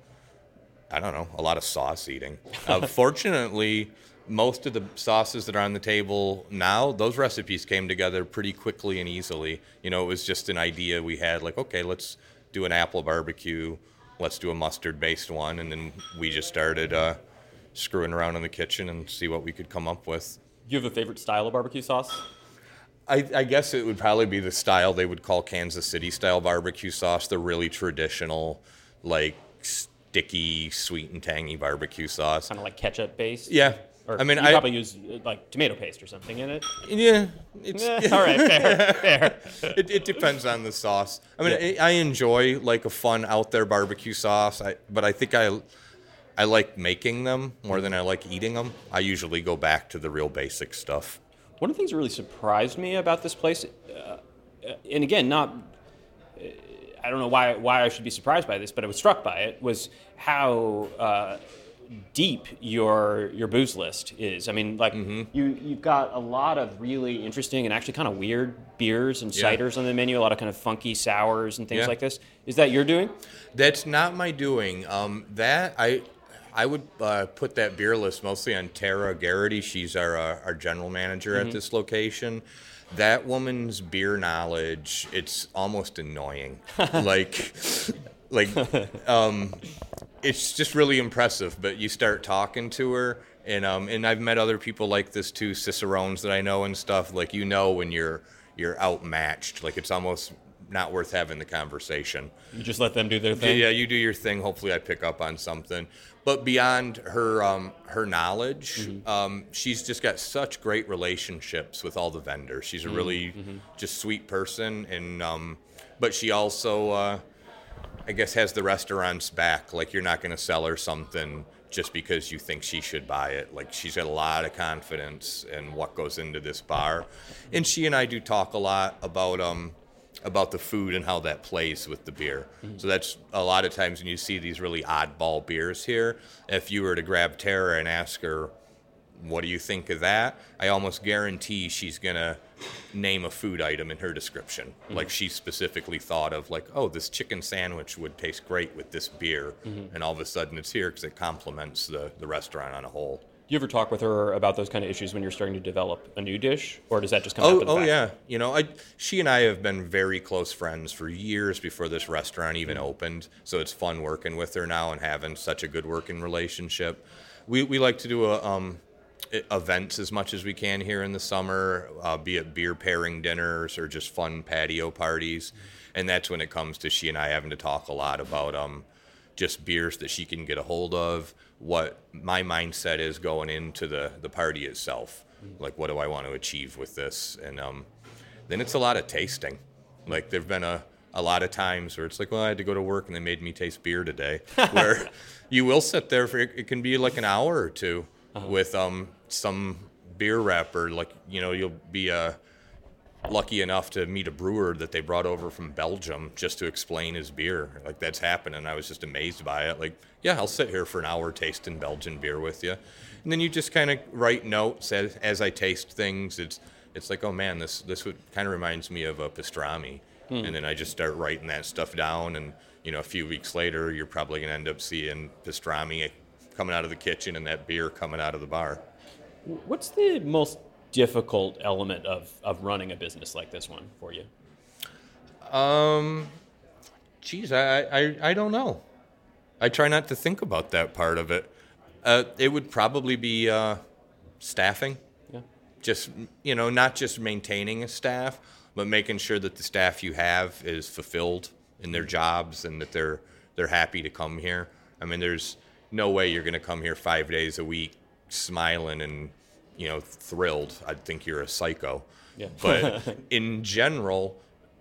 E: sauce eating. Fortunately, most of the sauces that are on the table now, those recipes came together pretty quickly and easily. It was just an idea we had, like, okay, let's do an apple barbecue, let's do a mustard-based one, and then we just started screwing around in the kitchen and see what we could come up with.
D: Do you have a favorite style of barbecue sauce?
E: I guess it would probably be the style they would call Kansas City-style barbecue sauce, the really traditional, like, sticky, sweet and tangy barbecue sauce.
D: Kind of like ketchup-based?
E: Yeah.
D: Or you probably use like tomato paste or something in it.
E: Yeah.
D: All right, fair.
E: It depends on the sauce. I enjoy like a fun out there barbecue sauce, but I think I like making them more than I like eating them. I usually go back to the real basic stuff.
D: One of the things that really surprised me about this place, and again, I don't know why I should be surprised by this, but I was struck by it, was how deep your booze list is. I mean, like you've got a lot of really interesting and actually kind of weird beers and ciders on the menu. A lot of kind of funky sours and things like this. Is that your doing?
E: That's not my doing. I would put that beer list mostly on Tara Garrity. She's our general manager at this location. That woman's beer knowledge, it's almost annoying. It's just really impressive. But you start talking to her, and I've met other people like this too, cicerones that I know and stuff. Like, you know, when you're outmatched, like it's almost not worth having the conversation.
D: You just let them do their thing?
E: Yeah, you do your thing. Hopefully I pick up on something. But beyond her knowledge, she's just got such great relationships with all the vendors. She's a really just sweet person. And but she also, I guess, has the restaurant's back. Like, you're not going to sell her something just because you think she should buy it. Like, she's got a lot of confidence in what goes into this bar. And she and I do talk a lot about the food and how that plays with the beer. So that's a lot of times when you see these really oddball beers here, if you were to grab Tara and ask her, what do you think of that? I almost guarantee she's going to name a food item in her description. Like, she specifically thought of, like, oh, this chicken sandwich would taste great with this beer. And all of a sudden it's here because it complements the restaurant on a whole.
D: Do you ever talk with her about those kind of issues when you're starting to develop a new dish, or does that just come after the fact?
E: Oh, yeah. You know, she and I have been very close friends for years before this restaurant even opened, so it's fun working with her now and having such a good working relationship. We like to do events as much as we can here in the summer, be it beer pairing dinners or just fun patio parties, and that's when it comes to she and I having to talk a lot about just beers that she can get a hold of, what my mindset is going into the party itself. Like, what do I want to achieve with this? And then it's a lot of tasting. Like, there've been a lot of times where it's like, well, I had to go to work and they made me taste beer today. Where you will sit there for, it can be like an hour or two with some beer rep, or like, you know, you'll be lucky enough to meet a brewer that they brought over from Belgium just to explain his beer. Like, that's happened, and I was just amazed by it. Like, yeah, I'll sit here for an hour tasting Belgian beer with you. And then you just kind of write notes as I taste things. It's like, oh man, this kind of reminds me of a pastrami. And then I just start writing that stuff down, and, you know, a few weeks later, you're probably going to end up seeing pastrami coming out of the kitchen and that beer coming out of the bar.
D: What's the most difficult element of running a business like this one for you?
E: Geez, I don't know. I try not to think about that part of it. It would probably be staffing. Yeah. Just, you know, not just maintaining a staff, but making sure that the staff you have is fulfilled in their jobs and that they're happy to come here. I mean, there's no way you're going to come here 5 days a week smiling and, you know, thrilled. I'd think you're a psycho. Yeah. But in general,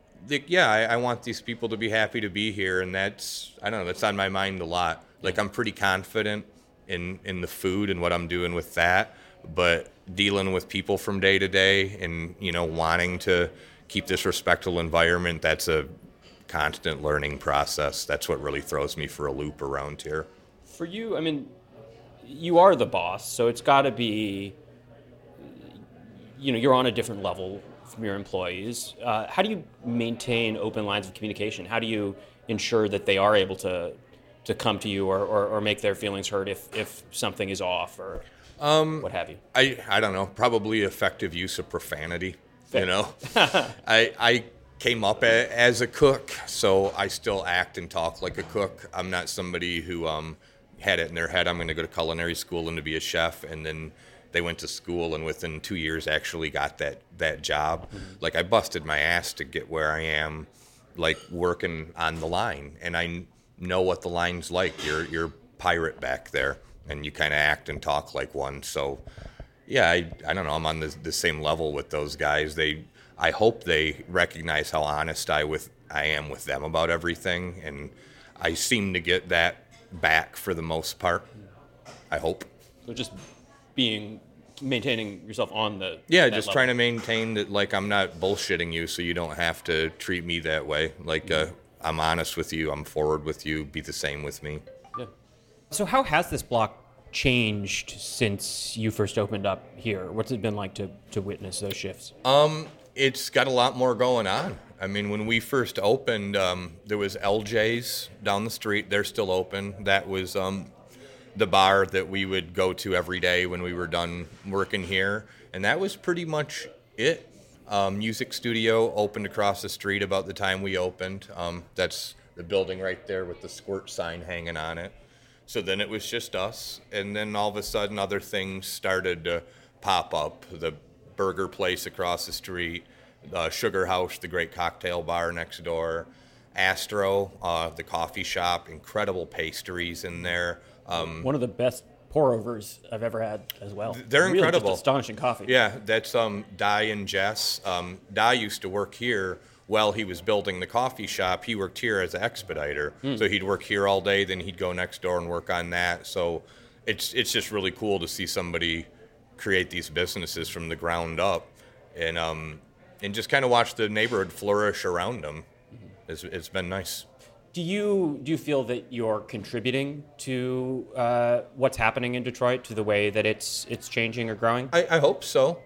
E: I want these people to be happy to be here, and that's on my mind a lot. Like, I'm pretty confident in the food and what I'm doing with that, but dealing with people from day to day and, you know, wanting to keep this respectful environment, that's a constant learning process. That's what really throws me for a loop around here.
D: For you, I mean, you are the boss, so it's got to be, you know, you're on a different level from your employees. How do you maintain open lines of communication? How do you ensure that they are able to come to you or make their feelings heard if something is off or what have you?
E: I don't know. Probably effective use of profanity. Fair. You know, I came up as a cook, so I still act and talk like a cook. I'm not somebody who had it in their head, I'm going to go to culinary school and to be a chef, and then they went to school and within 2 years actually got that job. Mm-hmm. Like, I busted my ass to get where I am, like, working on the line, and I know what the line's like. You're pirate back there, and you kind of act and talk like one. So, yeah, I don't know. I'm on the same level with those guys. I hope they recognize how honest I am with them about everything, and I seem to get that back for the most part. I hope.
D: So just maintaining yourself on the
E: just level. Trying to maintain that, like, I'm not bullshitting you, so you don't have to treat me that way. Like, I'm honest with you, I'm forward with you, be the same with me.
H: Yeah. So how has this block
D: changed since you first opened up here? What's it been like to witness those shifts?
E: It's got a lot more going on. I mean, when we first opened, there was LJ's down the street. They're still open. That was the bar that we would go to every day when we were done working here. And that was pretty much it. Music studio opened across the street about the time we opened. That's the building right there with the squirt sign hanging on it. So then it was just us. And then all of a sudden other things started to pop up. The burger place across the street, Sugar House, the great cocktail bar next door, Astro, the coffee shop, incredible pastries in there.
D: One of the best pour-overs I've ever had as well.
E: They're
D: really
E: incredible.
D: Just astonishing coffee.
E: Yeah, that's Di and Jess. Di used to work here while he was building the coffee shop. He worked here as an expediter. So he'd work here all day, then he'd go next door and work on that. So it's just really cool to see somebody create these businesses from the ground up and just kind of watch the neighborhood flourish around them. It's been nice.
D: Do you feel that you're contributing to what's happening in Detroit, to the way that it's changing or growing?
E: I hope so.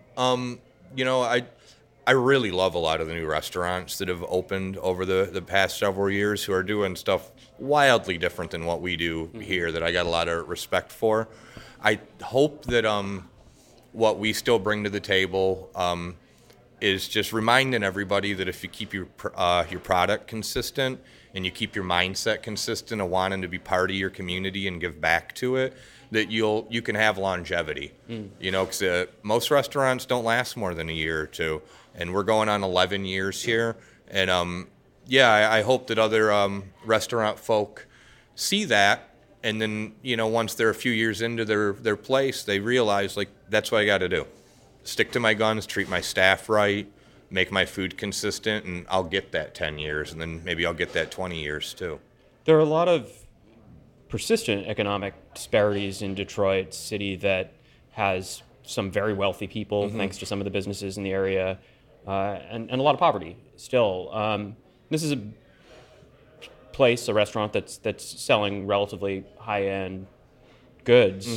E: I really love a lot of the new restaurants that have opened over the past several years who are doing stuff wildly different than what we do here that I got a lot of respect for. I hope that what we still bring to the table is just reminding everybody that if you keep your product consistent and you keep your mindset consistent of wanting to be part of your community and give back to it, that you can have longevity. Because most restaurants don't last more than a year or two, and we're going on 11 years here. And I hope that other restaurant folk see that, and then once they're a few years into their place, they realize, like, that's what I got to do. Stick to my guns, treat my staff right, make my food consistent, and I'll get that 10 years, and then maybe I'll get that 20 years too.
D: There are a lot of persistent economic disparities in Detroit, city that has some very wealthy people, thanks to some of the businesses in the area, and a lot of poverty still. This is a place, a restaurant that's selling relatively high-end goods.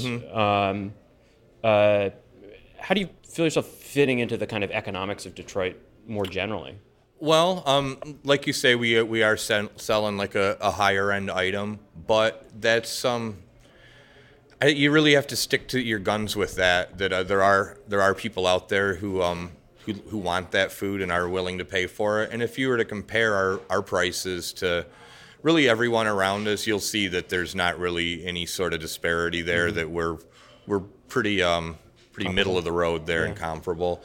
D: How do you feel yourself fitting into the kind of economics of Detroit more generally?
E: Well, like you say, we are selling like a higher end item, but that's you really have to stick to your guns with that. That there are people out there who want that food and are willing to pay for it. And if you were to compare our prices to really everyone around us, you'll see that there's not really any sort of disparity there. That we're pretty middle of the road there and comparable.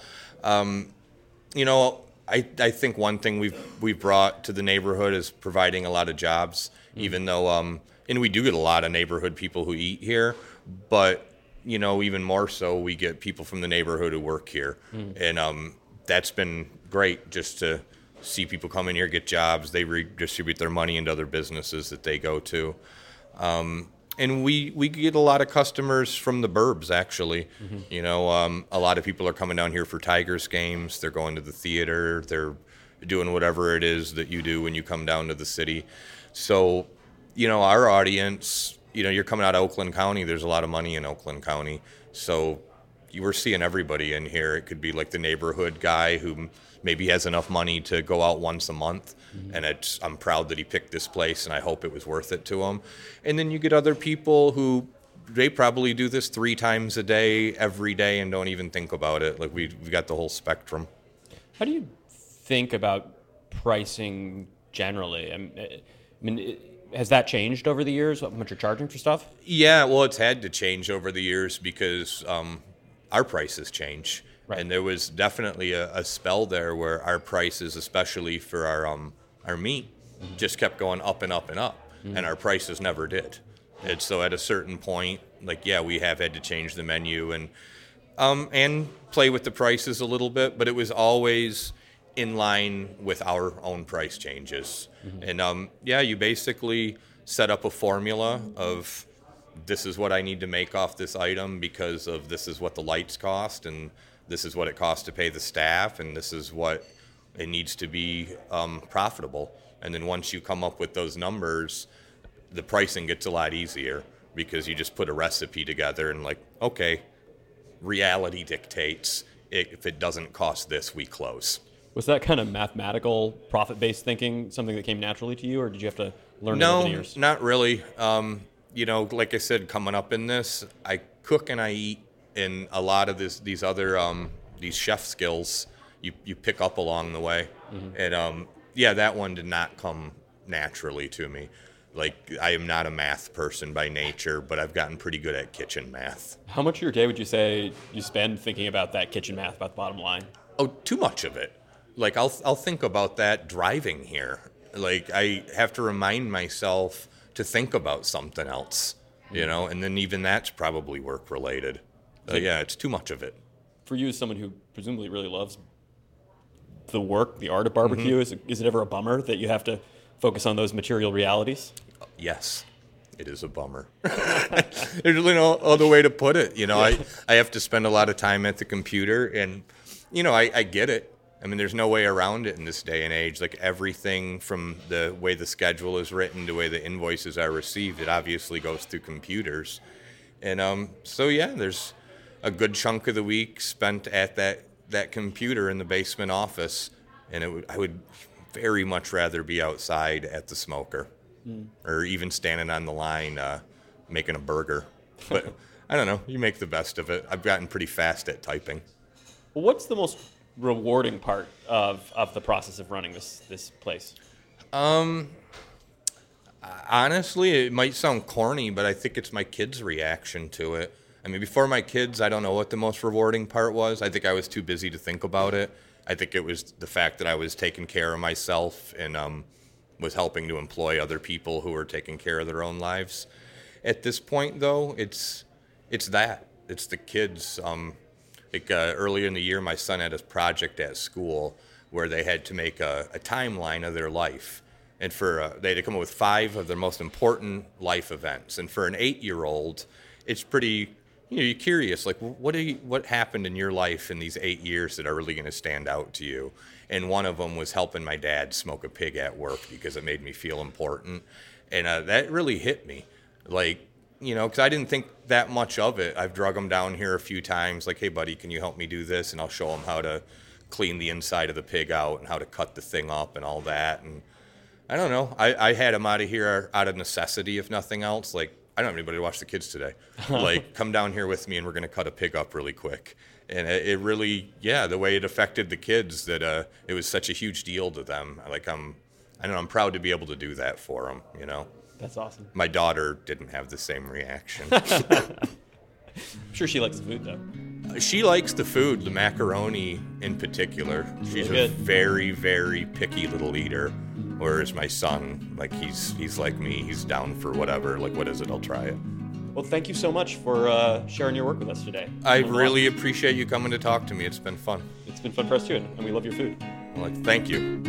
E: I think one thing we've brought to the neighborhood is providing a lot of jobs, even though and we do get a lot of neighborhood people who eat here, but even more so we get people from the neighborhood who work here, and that's been great just to see people come in here, get jobs, they redistribute their money into other businesses that they go to. And we get a lot of customers from the burbs, actually. A lot of people are coming down here for Tigers games. They're going to the theater. They're doing whatever it is that you do when you come down to the city. So, our audience, you're coming out of Oakland County. There's a lot of money in Oakland County. So you were seeing everybody in here. It could be like the neighborhood guy who maybe has enough money to go out once a month. And I'm proud that he picked this place, and I hope it was worth it to him. And then you get other people who, they probably do this 3 times a day, every day, and don't even think about it. Like, we've got the whole spectrum.
D: How do you think about pricing generally? I mean, has that changed over the years, how much you're charging for stuff? Yeah,
E: well, it's had to change over the years because our prices change. Right. And there was definitely a spell there where our prices, especially for our meat, just kept going up and up and up, and our prices never did. And so at a certain point, we have had to change the menu and play with the prices a little bit, but it was always in line with our own price changes. And you basically set up a formula of, this is what I need to make off this item because of this is what the lights cost, and this is what it costs to pay the staff, and this is what it needs to be profitable. And then once you come up with those numbers, the pricing gets a lot easier. because you just put a recipe together and like, okay, reality dictates. If it doesn't cost this, we close.
D: Was that kind of mathematical, profit-based thinking something that came naturally to you, or did you have to learn it over the years?
E: No, not really. Like I said, coming up in this, I cook and I eat, and a lot of these other these chef skills you pick up along the way. Mm-hmm. And that one did not come naturally to me. Like, I am not a math person by nature, but I've gotten pretty good at kitchen math.
D: How much of your day would you say you spend thinking about that kitchen math, about the bottom line?
E: Oh, too much of it. Like, I'll think about that driving here. Like, I have to remind myself to think about something else, and then even that's probably work-related. It's too much of it.
D: For you, as someone who presumably really loves the work, the art of barbecue, is it ever a bummer that you have to focus on those material realities?
E: Yes, it is a bummer. There's really no other way to put it. I have to spend a lot of time at the computer, and, I get it. I mean, there's no way around it in this day and age. Like, everything from the way the schedule is written to the way the invoices are received, it obviously goes through computers. And there's a good chunk of the week spent at that computer in the basement office, and I would very much rather be outside at the smoker or even standing on the line making a burger. But I don't know. You make the best of it. I've gotten pretty fast at typing.
D: Well, what's the most rewarding part of the process of running this place?
E: Honestly, it might sound corny, but I think it's my kids' reaction to it. I mean, before my kids, I don't know what the most rewarding part was. I think I was too busy to think about it. I think it was the fact that I was taking care of myself and was helping to employ other people who were taking care of their own lives. At this point, though, it's the kids. Earlier in the year, my son had a project at school where they had to make a timeline of their life. And they had to come up with 5 of their most important life events. And for an 8-year-old, it's pretty, you're curious, like, what happened in your life in these 8 years that are really going to stand out to you? And one of them was helping my dad smoke a pig at work because it made me feel important. And that really hit me. Like, because I didn't think that much of it. I've drug him down here a few times, like, hey, buddy, can you help me do this? And I'll show him how to clean the inside of the pig out and how to cut the thing up and all that. And I don't know. I had him out of here out of necessity, if nothing else. Like, I don't have anybody to watch the kids today. Like, come down here with me and we're going to cut a pig up really quick. And it really, the way it affected the kids, that it was such a huge deal to them. Like, I'm proud to be able to do that for them,
D: That's awesome.
E: My daughter didn't have the same reaction.
D: I'm sure she likes the food, though.
E: She likes the food, the macaroni in particular. She's a very, very picky little eater. Whereas my son, like, he's like me. He's down for whatever. Like, what is it? I'll try it.
D: Well, thank you so much for sharing your work with us today.
E: I really appreciate you coming to talk to me. It's been fun.
D: It's been fun for us, too, and we love your food.
E: Well, thank you.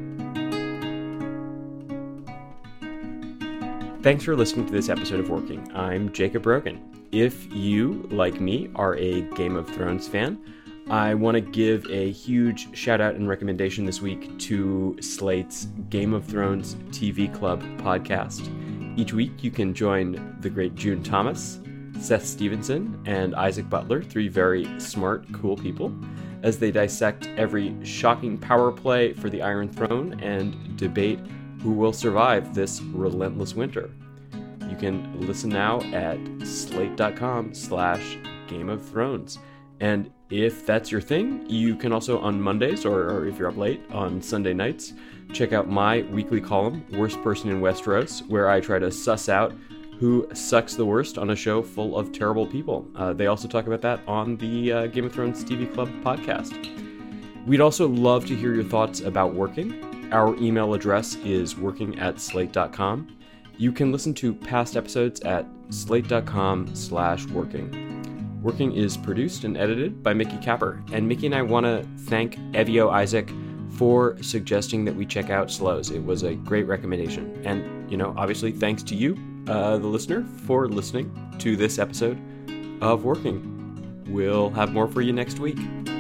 D: Thanks for listening to this episode of Working. I'm Jacob Rogan. If you, like me, are a Game of Thrones fan, I want to give a huge shout out and recommendation this week to Slate's Game of Thrones TV Club podcast. Each week you can join the great June Thomas, Seth Stevenson, and Isaac Butler, 3 very smart, cool people, as they dissect every shocking power play for the Iron Throne and debate who will survive this relentless winter. You can listen now at slate.com/Game of Thrones. And if that's your thing, you can also on Mondays, or if you're up late, on Sunday nights, check out my weekly column, Worst Person in Westeros, where I try to suss out who sucks the worst on a show full of terrible people. They also talk about that on the Game of Thrones TV Club podcast. We'd also love to hear your thoughts about Working. Our email address is working@slate.com. You can listen to past episodes at slate.com/working. Working is produced and edited by Mickey Capper, and Mickey and I want to thank Evio Isaac for suggesting that we check out Slows. It was a great recommendation. And, obviously thanks to you, the listener, for listening to this episode of Working. We'll have more for you next week.